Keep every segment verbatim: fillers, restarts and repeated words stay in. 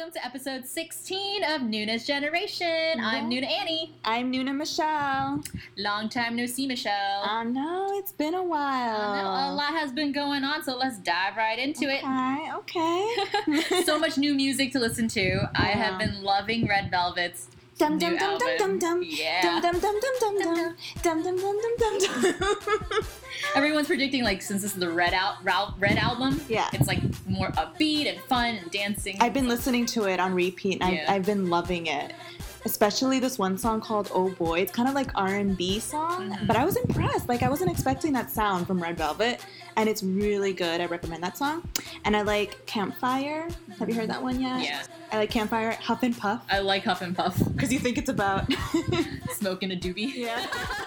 welcome to episode sixteen of Nuna's Generation. I'm Nuna Annie. I'm Nuna Michelle. Long time no see, Michelle. I know, it's been a while. I know, a lot has been going on, so let's dive right into okay, it. Okay, okay. So much new music to listen to. Yeah. I have been loving Red Velvet's Dum new dum dum album. dum dum dum. Yeah. Dum dum dum dum dum dum. Dum dum dum dum dum dum. Everyone's predicting, like, since this is the Red Al- Red album, yeah, it's like more upbeat and fun and dancing. I've been listening to it on repeat, and yeah. I've, I've been loving it. Especially this one song called "Oh Boy." It's kind of like R and B song, mm-hmm. but I was impressed. Like, I wasn't expecting that sound from Red Velvet, and it's really good. I recommend that song. And I like Campfire. Have you heard that one yet? Yeah. I like Campfire. Huff and Puff. I like Huff and Puff. Because you think it's about smoking a doobie. Yeah.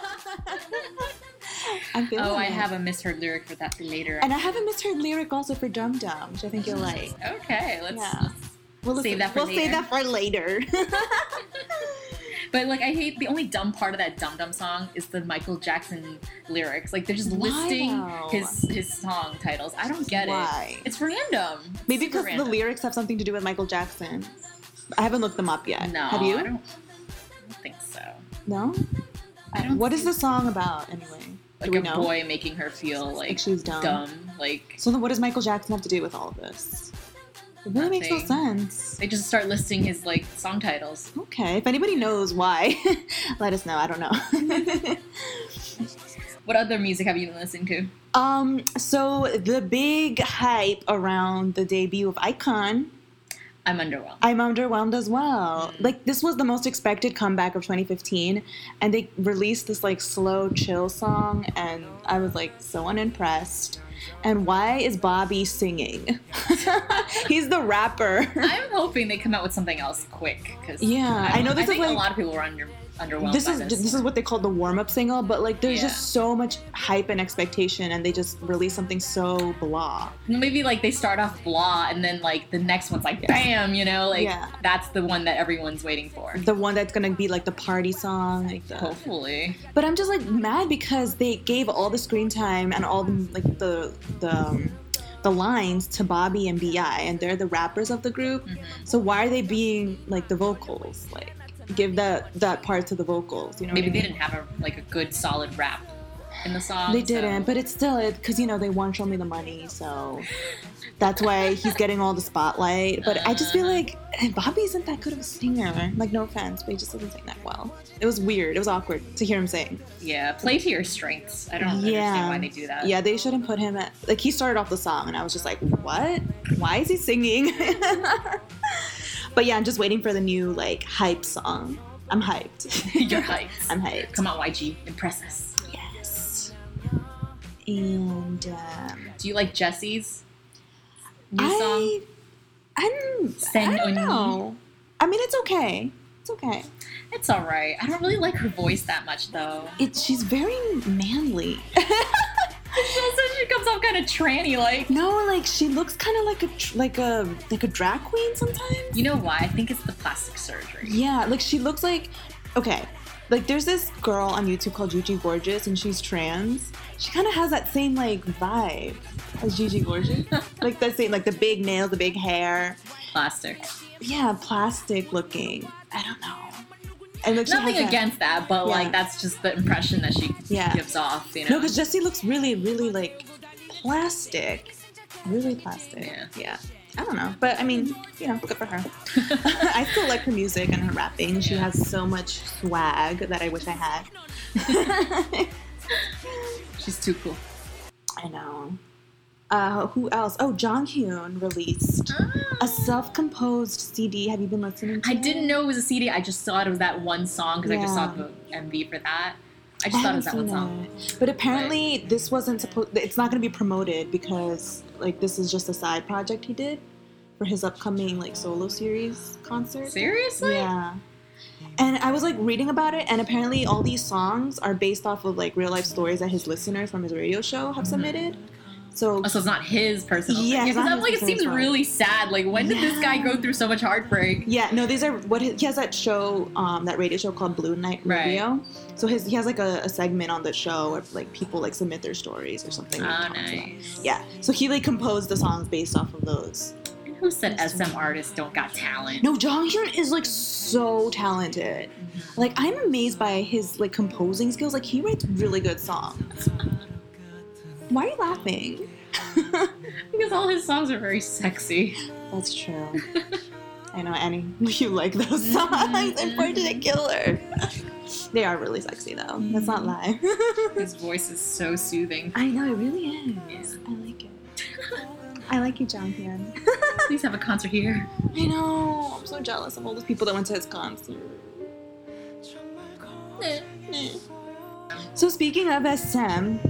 I'm feeling oh, I it. have a misheard lyric for that for later. And I have a misheard lyric also for Dum Dum, which I think you'll like. Okay, let's, yeah. let's we'll save that for we'll later. save that for later. But, like, I hate the only dumb part of that Dum Dum song is the Michael Jackson lyrics. Like, they're just listing his his song titles. I don't get Why? it. It's random. Maybe because the lyrics have something to do with Michael Jackson. I haven't looked them up yet. No, have you? I don't, I don't think so. No? I don't. What is the song about anyway? Like do a we know? boy making her feel like, like she's dumb. dumb. Like. So then, what does Michael Jackson have to do with all of this? It really Nothing. makes no sense. They just start listing his, like, song titles. Okay, if anybody knows why, let us know. I don't know. What other music have you been listening to? Um, so the big hype around the debut of iKON. I'm underwhelmed. I'm underwhelmed as well. Mm. Like, this was the most expected comeback of twenty fifteen, and they released this, like, slow, chill song, and I was, like, so unimpressed. And why is Bobby singing? He's the rapper. I'm hoping they come out with something else quick. Cause yeah, I, I know this I is think like a lot of people were under underwhelmed. This by is this. this is what they call the warm-up single, but like there's yeah. just so much hype and expectation, and they just release something so blah. Maybe like they start off blah, and then like the next one's like yeah. bam, you know, like yeah. that's the one that everyone's waiting for. The one that's gonna be like the party song, like the... hopefully. But I'm just like mad because they gave all the screen time and all the like the the. Um, the lines to Bobby and B I, and they're the rappers of the group. Mm-hmm. So why are they being like the vocals? Like, give that that part to the vocals. You know, maybe what I they mean? didn't have a like a good solid rap in the song. They didn't, so. but it's still because you know they want Show Me the Money, so that's why he's getting all the spotlight. But uh, I just feel like Bobby isn't that good of a singer. Like, no offense, but he just doesn't sing that well. It was weird. It was awkward to hear him sing. Yeah, play to your strengths. I don't yeah. understand why they do that. Yeah, they shouldn't put him at... Like, he started off the song, and I was just like, what? Why is he singing? But yeah, I'm just waiting for the new, like, hype song. I'm hyped. You're hyped. I'm hyped. Come on, Y G. Impress us. Yes. And, um... do you like Jessie's new I, song? I'm... Sen I don't Oni. know. I mean, it's okay. It's okay. It's all right. I don't really like her voice that much, though. It, she's very manly. Also, she comes off kind of tranny, like. No, like she looks kind of like a like a like a drag queen sometimes. You know why? I think it's the plastic surgery. Yeah, like she looks like. Okay, like there's this girl on YouTube called Gigi Gorgeous, and she's trans. She kind of has that same like vibe as Gigi Gorgeous, like that same like the big nails, the big hair. Plastic. Yeah, plastic looking. I don't know. And like, nothing that, against that, but yeah. like that's just the impression that she yeah. gives off. You know? No, because Jessie looks really, really like plastic, really plastic. Yeah. Yeah. I don't know, but I mean, you know, good for her. I still like her music and her rapping. She yeah. has so much swag that I wish I had. She's too cool. I know. Uh, who else? Oh, Jonghyun released ah. a self-composed C D. Have you been listening to I it? didn't know it was a C D. I just thought it was that one song because yeah. I just saw the M V for that. I just I thought it was that one song. It. But apparently but. this wasn't supposed... It's not going to be promoted because, like, this is just a side project he did for his upcoming, like, solo series concert. Seriously? Yeah. And I was, like, reading about it, and apparently all these songs are based off of, like, real-life stories that his listeners from his radio show have submitted. So, oh, so it's not his personal yeah, thing. Yeah, like, it seems song. really sad. Like, when did yeah. this guy go through so much heartbreak? Yeah, no, these are what he, he has that show, um, that radio show called Blue Night Radio. Right. So his he has like a, a segment on the show where like people like submit their stories or something. Oh, nice. Yeah, so he like composed the songs based off of those. Who said S M artists don't got talent? No, Jonghyun is like so talented. Mm-hmm. Like I'm amazed by his like composing skills. Like he writes really good songs. Why are you laughing? Because all his songs are very sexy. That's true. I know, Annie, you like those songs mm-hmm. in particular. They are really sexy, though. Mm-hmm. Let's not lie. His voice is so soothing. I know, it really is. Yeah. I like it. I like you, Jonghyun. Please have a concert here. I know. I'm so jealous of all those people that went to his concert. So speaking of S M,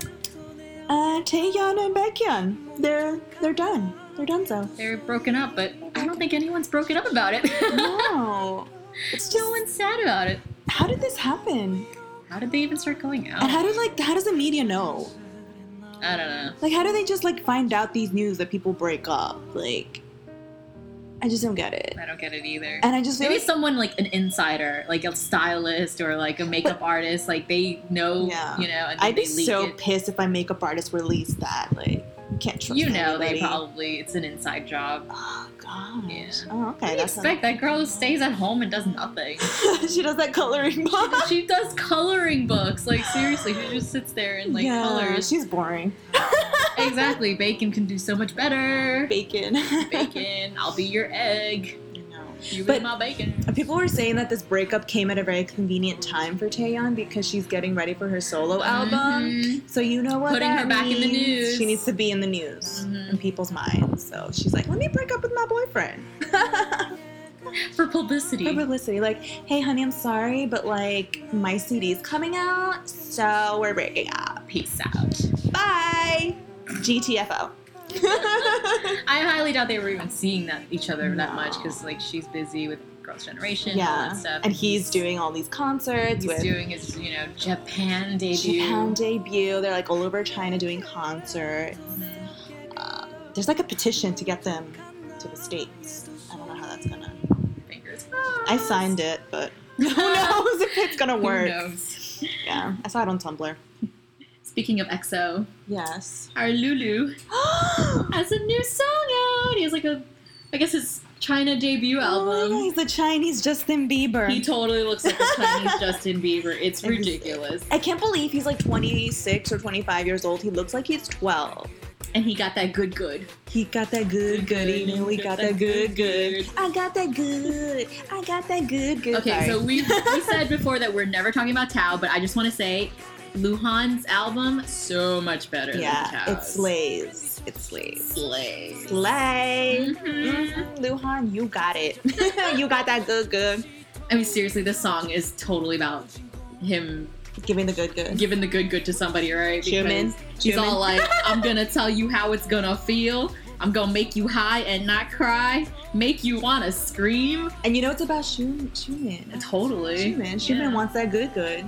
uh, Taeyeon and Baekhyun, they're they're done. They're done so. They're broken up, but I don't think anyone's broken up about it. No. It's just, no one's sad about it. How did this happen? How did they even start going out? And how did like how does the media know? I don't know. Like how do they just like find out these news that people break up? Like I just don't get it. I don't get it either. And I just maybe like, someone like an insider, like a stylist or like a makeup but, artist, like they know, yeah. you know. And I'd be they leak so it. pissed if my makeup artist released that. Like you can't trust. You know, anybody. they probably it's an inside job. Oh gosh. Yeah. Oh okay. I expect that girl stays at home and does nothing. She does that coloring book. She, she does coloring books. Like seriously, she just sits there and like yeah, colors. She's boring. Exactly. Bacon can do so much better. Bacon. Bacon. I'll be your egg. You but my bacon. People were saying that this breakup came at a very convenient time for Taeyeon because she's getting ready for her solo album. Mm-hmm. So you know what Putting that her back means. in the news. She needs to be in the news mm-hmm. in people's minds. So she's like, let me break up with my boyfriend. For publicity. For publicity. Like, hey, honey, I'm sorry, but like my C D's coming out, so we're breaking up. Peace out. Bye. G T F O. I highly doubt they were even seeing that each other no. that much because like she's busy with Girls' Generation yeah. and all that stuff. And he's, he's doing all these concerts. He's with doing his, you know, Japan debut. Japan debut. They're like all over China doing concerts. Mm-hmm. Um, there's like a petition to get them to the States. I don't know how that's gonna. Fingers crossed. I signed it, but who knows if it's gonna work. Who knows? Yeah, I saw it on Tumblr. Speaking of X O, yes, our Lulu has a new song out. He has like a, I guess his China debut album. Oh, he's the Chinese Justin Bieber. He totally looks like a Chinese Justin Bieber. It's ridiculous. I can't believe he's like twenty-six or twenty-five years old. He looks like he's twelve. And he got that good good. He got that good good. You know, we got that good good. I got that good. I got that good good. Okay, Sorry. so we we said before that we're never talking about Tao, but I just want to say, Luhan's album so much better yeah, than Tao's. It slays. It slays. Slays. Slay. Mm-hmm. Mm-hmm. Luhan, you got it. You got that good good. I mean, seriously, this song is totally about him giving the good good. Giving the good good to somebody, right? Because Human. He's Human. all like, I'm gonna tell you how it's gonna feel. I'm gonna make you high and not cry. Make you wanna scream. And you know it's about Schumann. Schumann. Totally. Schumann. Schumann yeah. wants that good good.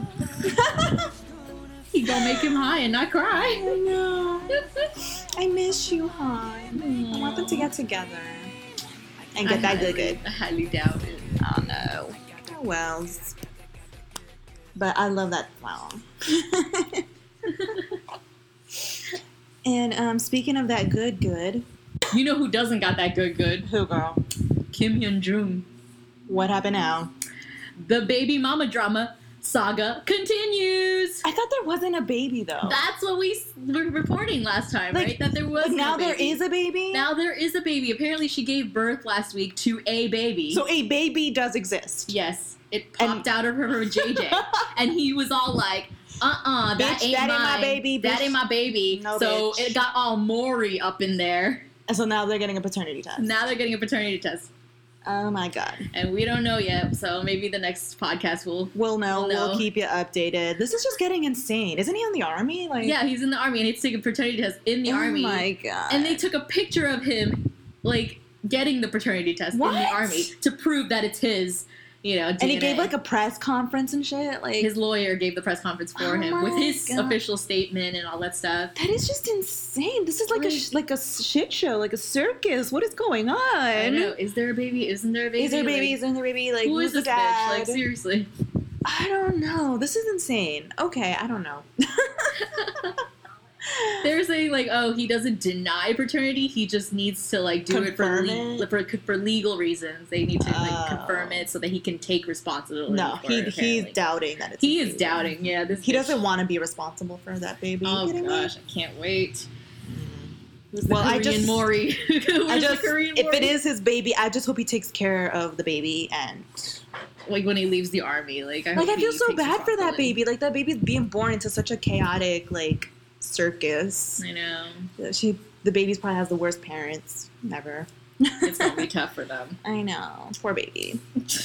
He gonna make him high and not cry. I know. I miss you, hon. Mm. I want them to get together and get I that highly, good good. I highly doubt it. Oh no. Oh well. But I love that song. And um, speaking of that good good, you know who doesn't got that good good? Who, girl? Kim Hyun Jung. What happened now? The baby mama drama saga continues. I thought there wasn't a baby though. That's what we were reporting last time, like, right? That there was. But now a there is a baby. Now there is a baby. Apparently, she gave birth last week to a baby. So a baby does exist. Yes, it popped and, out of her, her J J, and he was all like, "Uh-uh, that bitch, ain't that mine. ain't my baby. That bitch. ain't my baby." No, so bitch. it got all Maury up in there. And so now they're getting a paternity test. Now they're getting a paternity test. Oh my god. And we don't know yet, so maybe the next podcast will We'll know. We'll, know. We'll keep you updated. This is just getting insane. Isn't he in the army? Like yeah, he's in the army and he had to take a paternity test in the oh army. Oh my god. And they took a picture of him, like, getting the paternity test what? in the army to prove that it's his, you know, D N A. And he gave, like, a press conference and shit? Like his lawyer gave the press conference for oh him with his god. official statement and all that stuff. That is just insane. This is like like, a sh- like a shit show, like a circus. What is going on? I don't know. Is there a baby? Isn't there a baby? Is there a baby? Like, Isn't there a baby? Like, who is the this dad? bitch? Like, seriously. I don't know. This is insane. Okay, I don't know. They're saying like, oh, he doesn't deny paternity. He just needs to like do confirm it for, le- for for legal reasons. They need to like oh. confirm it so that he can take responsibility. No, for he it, he's doubting that it's. He his is baby. doubting. Yeah, this he bitch. doesn't want to be responsible for that baby. Oh you gosh, me? I can't wait. Who's Well, the I Korean just, Maury? I just, Korean if Maury? it is his baby, I just hope he takes care of the baby and like when he leaves the army, like I like hope I feel he so takes bad for that responsibility. baby. Like that baby's being born into such a chaotic like circus. I know. She, the baby's probably has the worst parents ever. It's gonna be tough for them. I know, poor baby.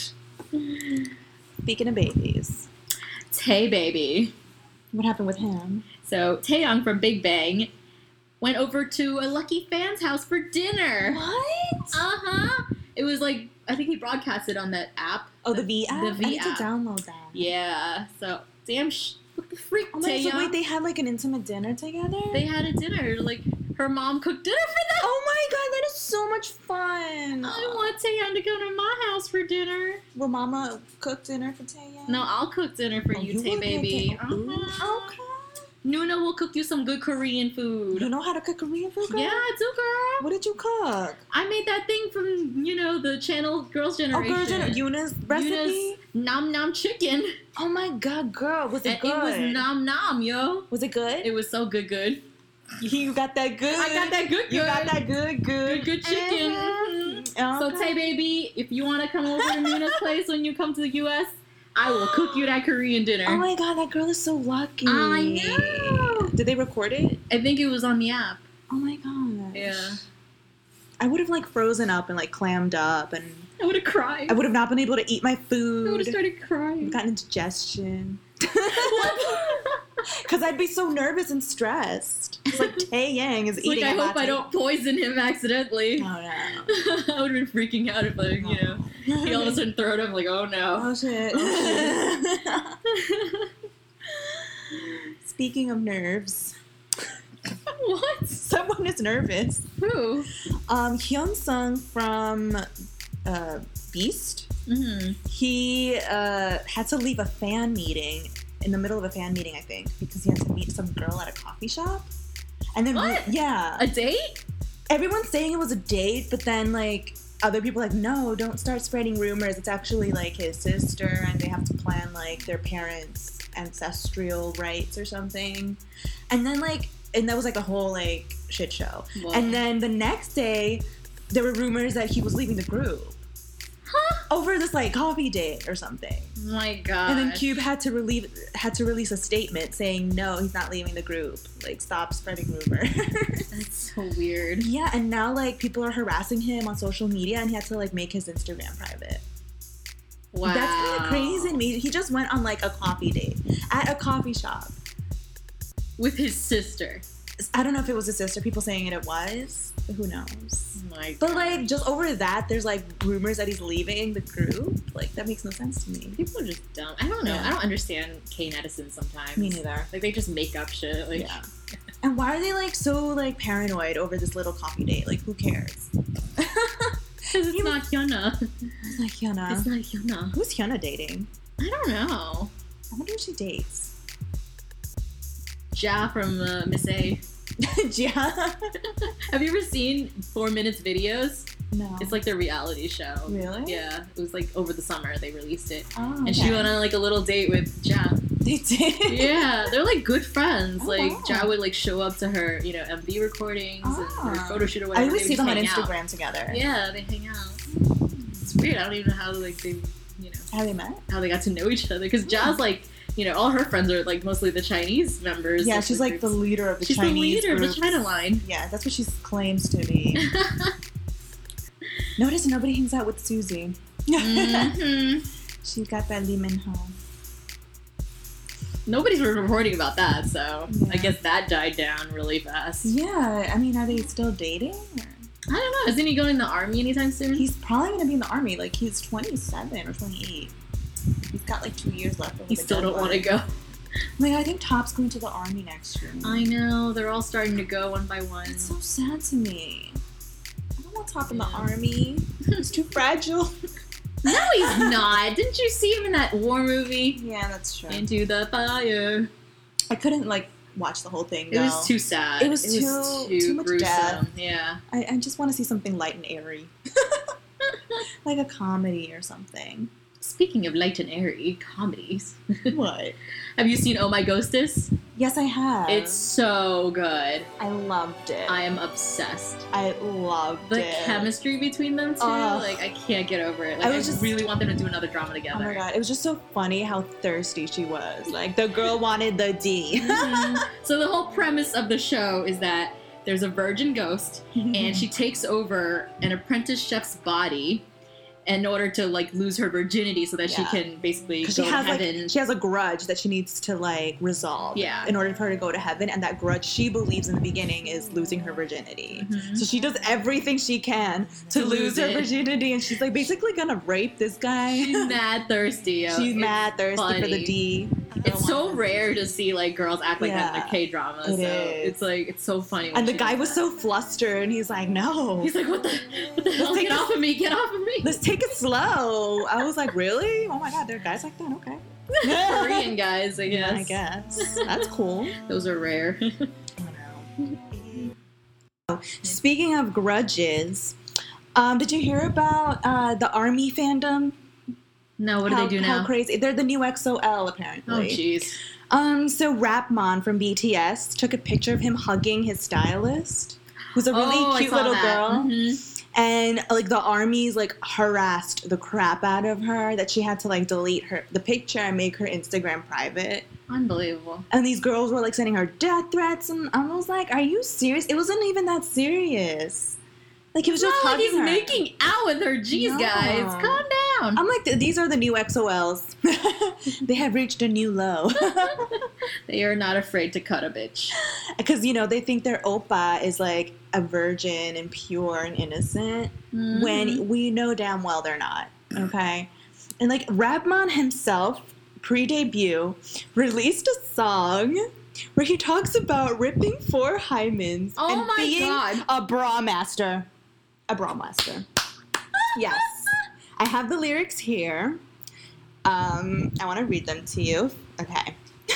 Speaking of babies, Tae baby. what happened with him? So Taeyong from Big Bang went over to a lucky fan's house for dinner. What? Uh huh. It was like I think he broadcasted on that app. Oh, the V app. The V I need app. to download that. Yeah. So damn, sh- what the freak, Oh my! So Taeyong? wait, they had like an intimate dinner together. They had a dinner. Like her mom cooked dinner for them. Oh my god, that is so much fun! I want Taeyong to go to my house for dinner. Will Mama cook dinner for Taeyong? No, I'll cook dinner for Oh, you, you Tae will cook baby. dinner. Ooh, Uh-huh. okay. Nuna will cook you some good Korean food. You know how to cook Korean food, girl? Yeah, I do, girl. What did you cook? I made that thing from, you know, the channel Girls' Oh, Generation. girl, Jen- Yuna's recipe. Yuna's nom nom chicken. Oh my god, girl, was it And good? it was nom nom, yo. Was it good? It was so good, good. You got that good. I got that good, good. You got that good, good, Good, good chicken. Mhm. Mhm. So, Okay. Tay baby, if you want to come over to Nuna's place when you come to the U S, I will cook you that Korean dinner. Oh my god, that girl is so lucky. I know. Did they record it? I think it was on the app. Oh my god. Yeah. I would have like frozen up and like clammed up, and I would have cried. I would have not been able to eat my I would food. have started crying. Gotten indigestion. What? Because I'd be so nervous and stressed. It's like Tae Yang is It's eating. like, I a hope I latte. don't poison him accidentally. Oh no. I would have been freaking out if, like, you know, he all of a sudden throw it up, like, oh no. Oh shit. Speaking of nerves, What? someone is nervous. Who? Um, Hyun Sung from uh, Beast. Mm-hmm. He uh, had to leave a fan meeting in the middle of a fan meeting, I think, because he had to meet some girl at a coffee shop. And then, What? yeah, A date? everyone's saying it was a date, but then like other people are like, no, don't start spreading rumors. It's actually like his sister, and they have to plan like their parents' ancestral rites or something. And then like, and that was like a whole like shit show. Whoa. And then the next day, there were rumors that he was leaving the group Huh? over this like coffee date or something. Oh my god. And then Cube had to relieve had to release a statement saying no, he's not leaving the group. Like, stop spreading rumors. That's so weird. Yeah, and now like people are harassing him on social media, and he had to like make his Instagram private. Wow. That's kind of crazy to me. He just went on like a coffee date at a coffee shop. With his sister. I don't know if it was his sister. People saying it, it was. Who knows? Oh my god. But like, just over that, there's like rumors that he's leaving the group. Like, that makes no sense to me. People are just dumb. I don't know. Yeah. I don't understand Kane Edison sometimes. Me neither. Like, they just make up shit. Like, Yeah. And why are they like so like paranoid over this little coffee date? Like, who cares? Because it's You- not Hyuna. It's like Hyuna. It's not Hyuna. Who's Hyuna dating? I don't know. I wonder who she dates. Ja from uh, Miss A. Yeah. Have you ever seen Four Minutes videos? No. It's like their reality show. Really? Yeah. It was like over the summer they released it. Oh, And she okay. went on like a little date with Ja. They did. Yeah, they're like good friends. Oh, like wow. Ja would like show up to her, you know, M V recordings and her Ah. photo shoot or I whatever. always They see would them on just hang out. Instagram together. Yeah, they hang out. It's weird. I don't even know how like they, you know, How they met? how they got to know each other. Because Ja's like, you know, all her friends are like mostly the Chinese members. Yeah, of she's like the groups. leader of the She's Chinese the leader groups. of the China line. Yeah, that's what she claims to be. Notice nobody hangs out with Susie. hmm She got that Lee Min Ho. Nobody's reporting about that, so Yeah. I guess that died down really fast. Yeah, I mean, are they still dating? Or? I don't know. Isn't he going in the army anytime soon? He's probably gonna be in the army. Like, he's twenty-seven or twenty-eight. He's got like two years left. He still don't want to go. Like, I think Top's going to the army next year. I know. They're all starting to go one by one. It's so sad to me. I don't want Top in the Yeah. army. He's too fragile. No, he's not. Didn't you see him in that war movie? Yeah, that's true. Into the fire. I couldn't like watch the whole thing. Though. It was too sad. It was, it too, was too, too much gruesome. death. Yeah. I, I just want to see something light and airy. Like a comedy or something. Speaking of light and airy comedies. What? Have you seen Oh My Ghostess? Yes, I have. It's so good. I loved it. I am obsessed. I loved the it. The chemistry between them two, uh, like, I can't get over it. Like, I, I just, really want them to do another drama together. Oh my god, it was just so funny how thirsty she was. Like, the girl wanted the D. Mm-hmm. So the whole premise of the show is that there's a virgin ghost, and she takes over an apprentice chef's body in order to, like, lose her virginity so that yeah. she can basically go she has, to heaven. Like, she has a grudge that she needs to, like, resolve yeah. in order for her to go to heaven, and that grudge she believes in the beginning is losing her virginity. Mm-hmm. So she does everything she can to, to lose, lose her virginity, and she's, like, basically gonna rape this guy. She's mad thirsty. Yo. She's it's mad thirsty funny. for the D. It's so rare to see, like, girls act like yeah, that in a K-drama. It so is. It's, like, it's so funny. And the guy was that. so flustered, and he's like, no. He's like, what the, what the hell? Get it, off of me. Get off of me. Let's take it slow. I was like, really? Oh, my God. There are guys like that? Okay. Korean guys, I guess. Yeah, I guess. That's cool. Those are rare. I know. Speaking of grudges, um, did you hear about uh, the ARMY fandom? No, what do how, they do now? How crazy. They're the new X O L, apparently. Oh, jeez. Um, so Rapmon from B T S took a picture of him hugging his stylist, who's a really oh, cute little that. girl. Mm-hmm. And, like, the armies, like, harassed the crap out of her that she had to, like, delete her the picture and make her Instagram private. Unbelievable. And these girls were, like, sending her death threats, and I was like, are you serious? It wasn't even that serious. Like, he was just no, hugging he's her. making out with her. Jeez, no. guys. Calm down. I'm like, these are the new X O Ls. They have reached a new low. They are not afraid to cut a bitch. Because, you know, they think their oppa is, like, a virgin and pure and innocent. Mm-hmm. When we know damn well they're not. Okay? And, like, Rapmon himself, pre-debut, released a song where he talks about ripping four hymens oh and my being God. a bra master. A bra master. Yes. I have the lyrics here. Um, I want to read them to you. Okay.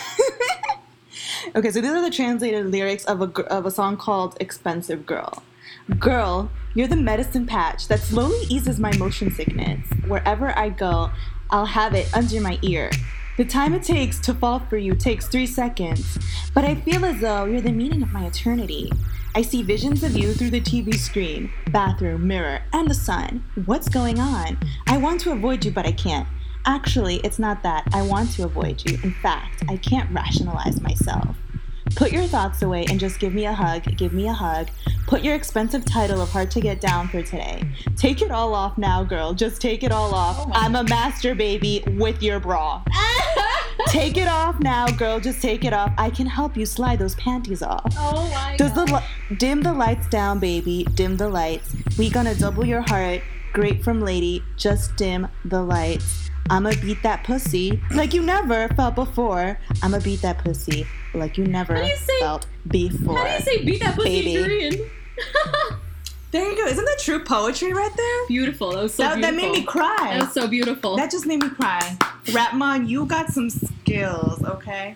Okay, so these are the translated lyrics of a, of a song called Expensive Girl. Girl, you're the medicine patch that slowly eases my motion sickness. Wherever I go, I'll have it under my ear. The time it takes to fall for you takes three seconds, but I feel as though you're the meaning of my eternity. I see visions of you through the T V screen, bathroom, mirror, and the sun. What's going on? I want to avoid you, but I can't. Actually, it's not that. I want to avoid you. In fact, I can't rationalize myself. Put your thoughts away and just give me a hug. Give me a hug. Put your expensive title of hard to get down for today. Take it all off now, girl. Just take it all off. Oh I'm a master baby with your bra. Take it off now, girl. Just take it off. I can help you slide those panties off. Oh my Does God. The li- dim the lights down, baby. Dim the lights. We gonna double your heart. Great from lady. Just dim the lights. I'ma beat that pussy like you never felt before. I'ma beat that pussy like you never you say, felt before. How do you say beat that pussy baby. in Korean? There you go. Isn't that true poetry right there? Beautiful. That was so that, beautiful. That made me cry. That was so beautiful. That just made me cry. Rapmon, you got some skills, okay?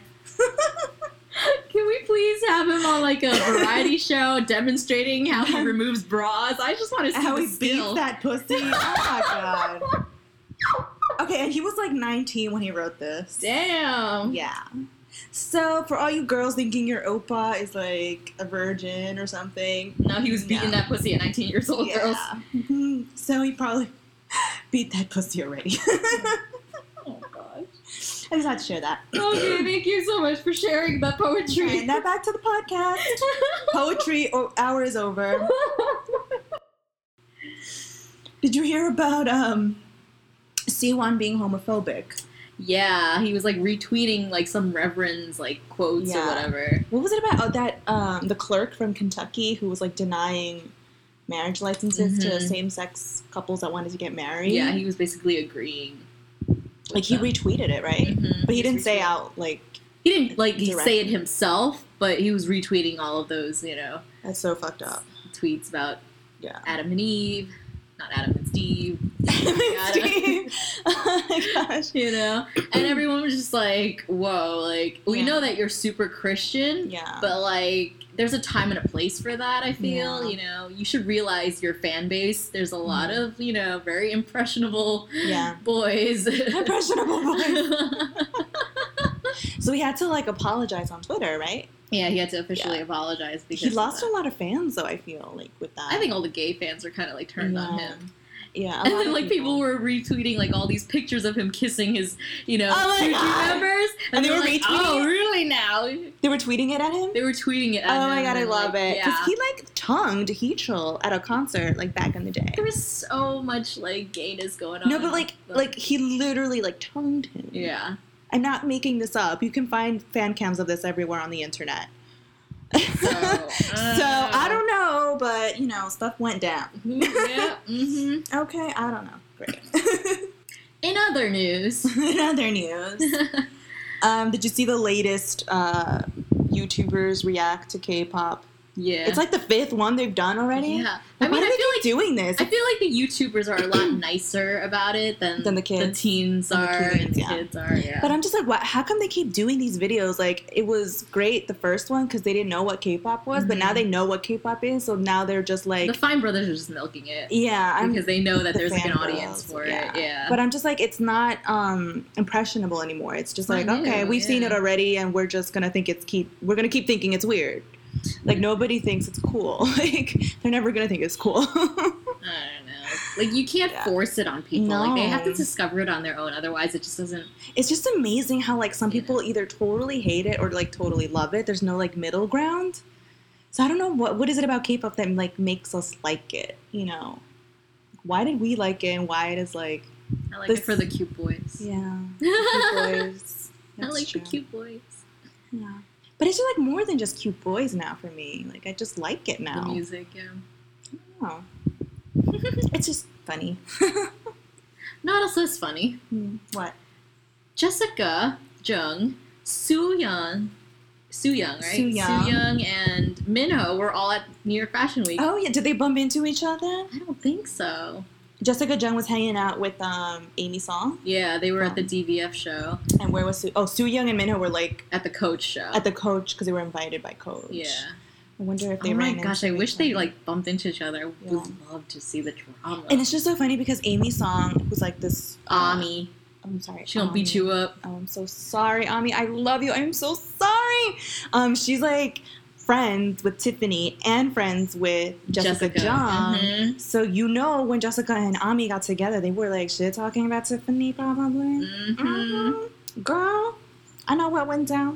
Can we please have him on, like, a variety show demonstrating how he removes bras? I just want to see how the he skill. beats that pussy. Oh my God. Okay, and he was like nineteen when he wrote this. Damn. Yeah. So, for all you girls thinking your oppa is like a virgin or something. No, he was beating no. that pussy at nineteen years old, yeah. girls. Mm-hmm. So, he probably beat that pussy already. Oh, gosh. I just had to share that. Okay, thank you so much for sharing that poetry. Okay, now back to the podcast. Poetry hour is over. Did you hear about um, Siwon being homophobic? Yeah, he was like retweeting like some reverend's like quotes yeah. or whatever. What was it about? Oh, that um, the clerk from Kentucky who was like denying marriage licenses mm-hmm. to same-sex couples that wanted to get married. Yeah, he was basically agreeing. Like he them. retweeted it, right? Mm-hmm. But he, he didn't say retweeted. out like he didn't like directly. say it himself, but he was retweeting all of those, you know. That's so fucked up. Tweets about yeah. Adam and Eve. not Adam and Steve. Adam and Steve. Oh my gosh. You know? And everyone was just like, whoa, like, we yeah. know that you're super Christian, yeah. but, like, there's a time and a place for that, I feel. Yeah. You know, you should realize your fan base. There's a lot mm. of, you know, very impressionable yeah. boys. Impressionable boys. So he had to, like, apologize on Twitter, right? Yeah, he had to officially yeah. apologize because he lost a lot of fans, though. I feel like with that. I think all the gay fans are kind of like turned yeah. on him. Yeah, and then like people. people were retweeting like all these pictures of him kissing his, you know, oh Fuji members, and, and they, they were like, retweeting. Oh, really? Now they were tweeting it at him. They were tweeting it. at oh him. Oh my god, I love like, it because yeah. he like tongued Heechul at a concert like back in the day. There was so much like gayness going on. No, but like but, like he literally like tongued him. Yeah. I'm not making this up. You can find fan cams of this everywhere on the internet. So, uh, so I don't know, but you know, stuff went down. Yeah. Mm-hmm. Okay, I don't know. Great. In other news. In other news. um, did you see the latest uh, YouTubers react to K-pop? Yeah. It's like the fifth one they've done already. Yeah. Like, I mean, why I do feel they like keep doing this. I feel like the YouTubers are a lot nicer about it than, than the kids. The teens and are. The teens, and the yeah. kids are. Yeah. But I'm just like, what? How come they keep doing these videos? Like, it was great the first one because they didn't know what K-pop was, mm-hmm. but now they know what K-pop is. So now they're just like the Fine Brothers are just milking it. Yeah, I'm, because they know that the there's like an girls, audience for yeah. it. Yeah. But I'm just like, it's not um, impressionable anymore. It's just like, I okay, knew, we've yeah. seen it already, and we're just gonna think it's keep. We're gonna keep thinking it's weird. Like nobody thinks it's cool. Like they're never gonna think it's cool. I don't know. Like you can't yeah. force it on people. No. Like they have to discover it on their own. Otherwise, it just doesn't. It's just amazing how like some people either totally hate it or like totally love it. There's no like middle ground. So I don't know what what is it about K-pop that like makes us like it. You know, why did we like it and why it is like. I like this... it for the cute boys. Yeah, the cute boys. I like true. the cute boys. Yeah. But it's just like more than just cute boys now for me. Like I just like it now. The music, yeah. Oh. It's just funny. Not also as funny. Hmm. What? Jessica Jung, Soo Young, Soo Young, right? Soo Young. Soo Young and Minho were all at New York Fashion Week. Oh yeah, did they bump into each other? I don't think so. Jessica Jung was hanging out with um, Amy Song. Yeah, they were um, at the D V F show. And where was Soo? Oh, Soo Young and Minho were like at the Coach show. At the Coach because they were invited by Coach. Yeah. I wonder if they oh ran my gosh, into I wish each they other. like bumped into each other. Yeah. Would love to see the drama. And it's just so funny because Amy Song, who's like this uh, Ami. I'm sorry. She gonna Ami. beat you up. Oh, I'm so sorry, Ami. I love you. I'm so sorry. Um, she's like friends with Tiffany and friends with Jessica, Jessica. Jung. Mm-hmm. So you know when Jessica and Ami got together, they were like shit talking about Tiffany probably. Mm-hmm. Mm-hmm. Girl, I know what went down.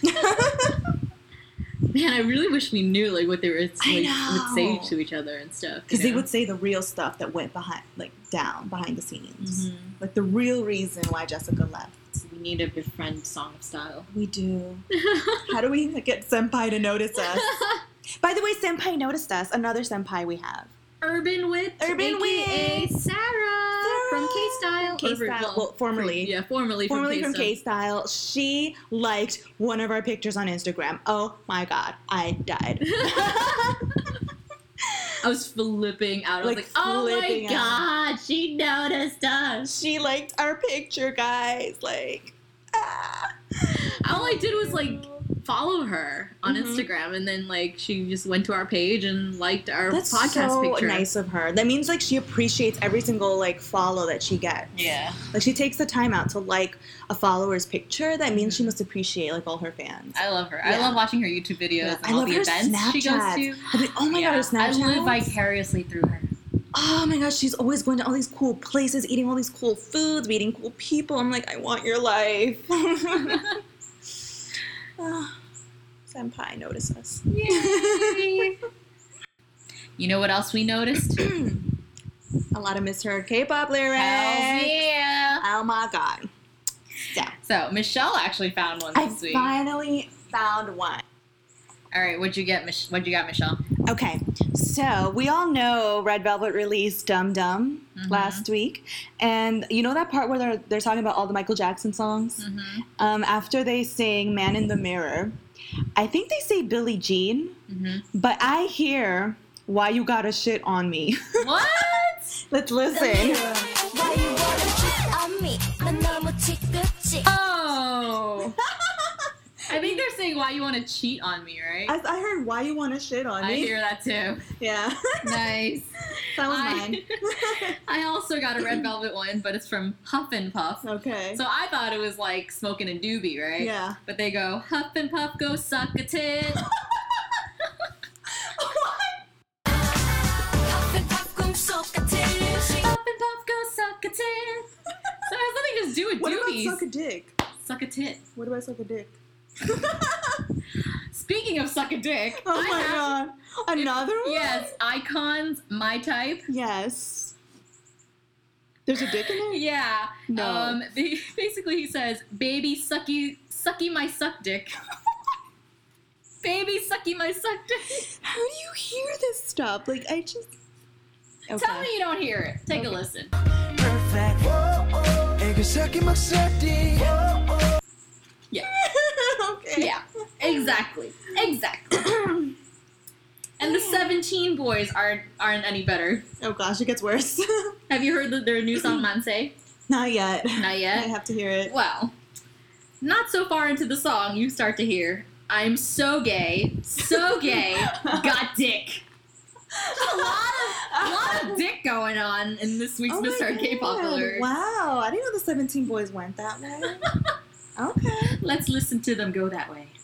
Man, I really wish we knew like what they were like, I would say know. to each other and stuff. Because you they know? would say the real stuff that went behind, like down behind the scenes, Mm-hmm. like the real reason why Jessica left. We need to befriend Song of Style. We do. How do we get Senpai to notice us? By the way, Senpai noticed us. Another Senpai we have. Urban Wit, Urban A K A Wit. Sarah, Sarah from K-Style. K-Style. Urban- Well, formerly. Yeah, formerly, Formerly from from K-Style. K-Style. She liked one of our pictures on Instagram. Oh my god, I died. I was flipping out. I Like, was like, oh my flipping out. god, she noticed us. She liked our picture, guys. Like, ah. All I did was like follow her on Mhm. Instagram, and then like she just went to our page and liked our That's podcast so picture. nice of her. That means like she appreciates every single like follow that she gets. Yeah. Like she takes the time out to like a follower's picture. That means she must appreciate like all her fans. I love her. I Yeah. love watching her YouTube videos Yeah. and I all love the her events she goes Snapchats. to. I mean, oh my Yeah. god, her Snapchat. I live vicariously through her. Oh my gosh, she's always going to all these cool places, eating all these cool foods, meeting cool people. I'm like, I want your life. Oh, Senpai, notice us. Yay. You know what else we noticed? A lot of misheard K-pop lyrics. Hells yeah. Oh my god. Yeah. So Michelle actually found one I this week. finally found one. All right, what'd you get? Mich- What'd you got, Michelle? Okay, so we all know Red Velvet released Dum Dum Mhm. last week, and you know that part where they're they're talking about all the Michael Jackson songs. Mm-hmm. Um, after they sing "Man in the Mirror," I think they say Billie Jean, Mm-hmm. but I hear "Why You Gotta Shit on Me." What? Let's listen. Oh. I think they're saying why you want to cheat on me, right? I, I heard why you want to shit on me. I hear that too. Yeah. Nice. That was I, mine. I also got a Red Velvet one, but it's from Huff and Puff. Okay. So I thought it was like smoking a doobie, right? Yeah. But they go, Huff and Puff, go suck a tit. What? Huff and Puff, go suck a tit. Huff and Puff, go suck a tit. So it has nothing to do with What doobies. about suck a dick? Suck a tit. What do I suck a dick? Speaking of suck a dick. Oh I my have, god. Another if, one? Yes, Icons, my type. Yes. There's a dick in there? Yeah. No. Um, they, basically he says, baby sucky, sucky my suck dick. Baby sucky my suck dick. How do you hear this stuff? Like, I just... Okay. Tell me you don't hear it. Take Okay. a listen. Perfect. Yeah. Okay. Yeah. Exactly. Exactly. And the seventeen boys aren't aren't any better. Oh gosh, it gets worse. Have you heard the, their new song Manse? Not yet. Not I yet. have to hear it. Well, not so far into the song, you start to hear, I'm so gay, so gay, got dick. A lot of, a lot of dick going on in this week's Oh my Mister K-pop God. alert. Wow, I didn't know the seventeen boys went that way. Okay. Let's listen to them go that way.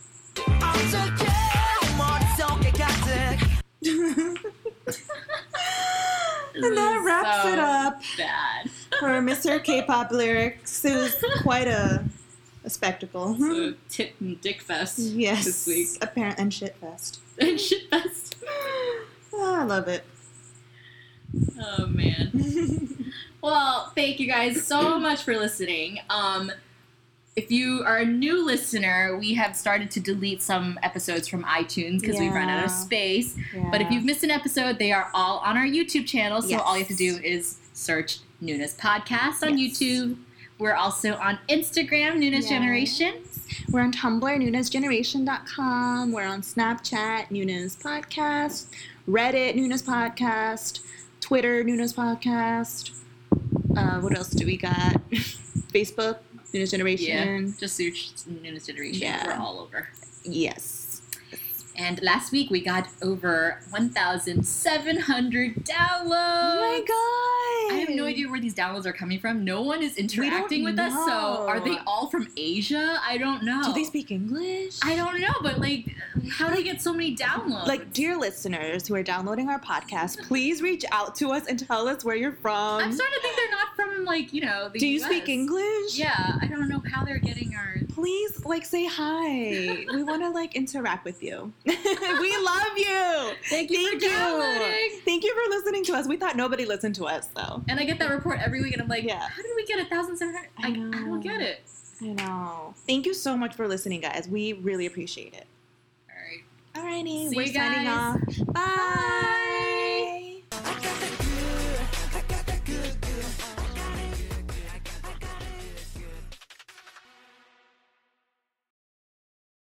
And that wraps So it up Bad. for Mister K-pop lyrics. It was quite a, a spectacle. So tit and dick fest Yes. this week. Apparent and shit fest. And shit fest. Oh, I love it. Oh man. Well, thank you guys so much for listening. Um, if you are a new listener, we have started to delete some episodes from iTunes because we've run out of Yeah. space. Yeah. But if you've missed an episode, they are all on our YouTube channel. So Yes. all you have to do is search Nuna's Podcast on Yes. YouTube. We're also on Instagram, Nuna's Yes. Generation. We're on Tumblr, nunas generation dot com. We're on Snapchat, Nuna's Podcast. Reddit, Nuna's Podcast. Twitter, Nuna's Podcast. Uh, what else do we got? Facebook, Nuna's Generation. Yeah, just search Nuna's Generation. Yeah. We're all over. Yes. And last week we got over one thousand seven hundred downloads. Oh my god. I have no idea where these downloads are coming from. No one is interacting with us. So know. are they all from Asia? I don't know. Do they speak English? I don't know, but like, how do we get so many downloads? Like, dear listeners who are downloading our podcast, please reach out to us and tell us where you're from. I'm starting to think they're not from like, you know, the Do you U S. speak English? Yeah, I don't know how they're getting our... Please, like, say hi. We want to, like, interact with you. We love you. Thank you Thank for you. downloading. Thank you for listening to us. We thought nobody listened to us, though. And I get that report every week, and I'm like, Yeah. how did we get one thousand seven hundred? I I, I know. don't get it. I know. Thank you so much for listening, guys. We really appreciate it. All right. Alrighty, See we're you signing guys. off. Bye. Bye.